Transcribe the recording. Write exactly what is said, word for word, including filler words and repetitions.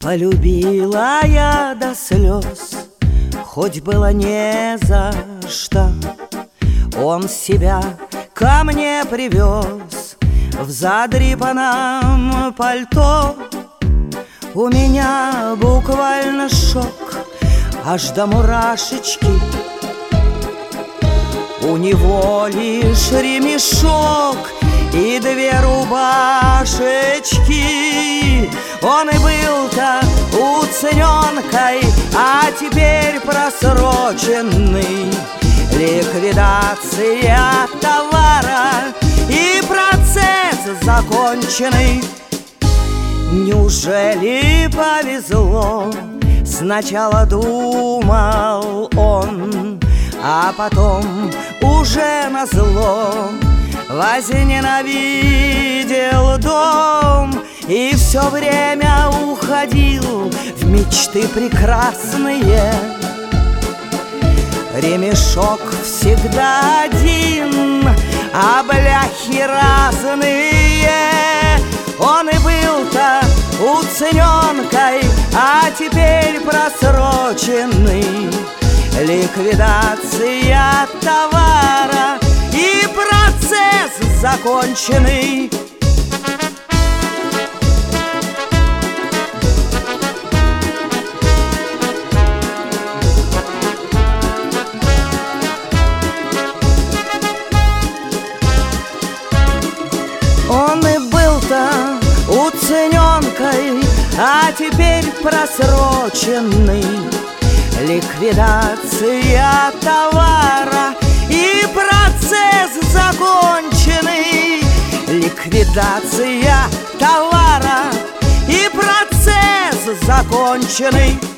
Полюбила я до слез, хоть было не за что. Он себя ко мне привез в задрипанном пальто. У меня буквально шок, аж до мурашечки. У него лишь ремешок и две рубашечки. Он и был-то уцененкой, а теперь просроченный. Ликвидация товара и процесс законченный. Неужели повезло? Сначала думал он, а потом уже назло возненавидел дом и все время уходил в мечты прекрасные. Ремешок всегда один, а бляхи разные. Он и был-то уцененкой, а теперь просроченный. Ликвидация товара и процесс законченный. Он и был-то уцененкой, а теперь просроченный. Ликвидация товара и процесс законченный. Ликвидация товара и процесс законченный.